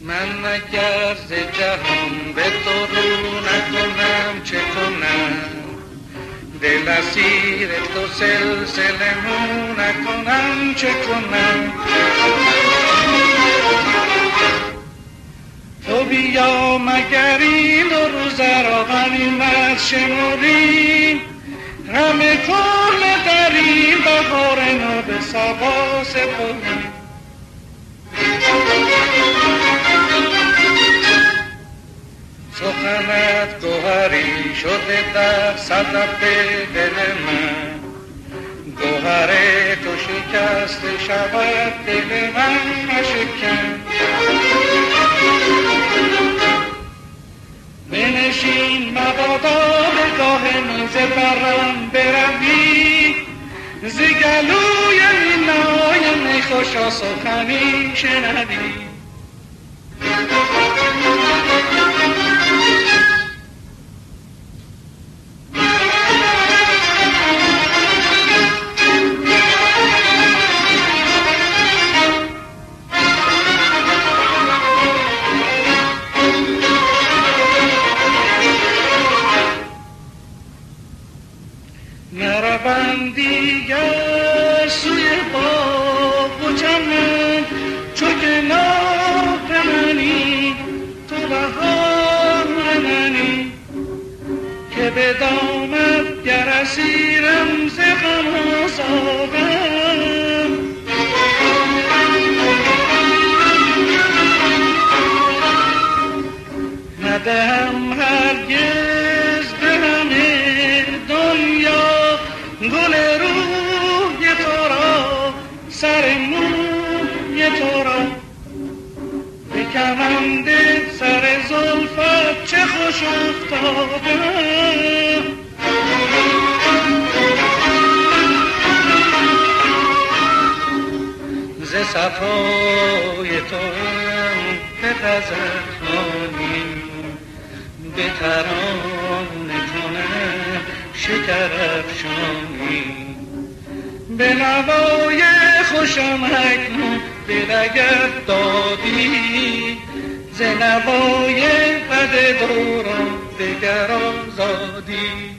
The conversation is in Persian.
من اگر ز جهان به تو رو نکنم چه کنم؟ دل اسیر تو سلسله مو نکنم چه کنم؟ تو بیا مگر این دو روز را غنیمت شمری، همه کل در این بهار نو به صبا سپری. سخنت گوهری شده در صدف دل من، گوهر تو شکسته شود دل من مشکن. بنشین مبادا به گاه میز برم بروی، ز گلوی مینای می خوشا سخنی شنوی. نروم دیگر سوی باغ و چمن، چو که ناف منی تو بهار منی، که به دامت گر اسیرم ز غم و زاغم. ندهم هرگز به همه دنیا گل روی تو را، سر موی تو را، به کمند سر زلفت چه خوش افتادم. ز صفای تو هم به غزل خوانیم، به ترانه کنم شکر افشانی. به نوای خوشم اکنون دل اگر دادی، ز نوای بد دوران دگر آزادی.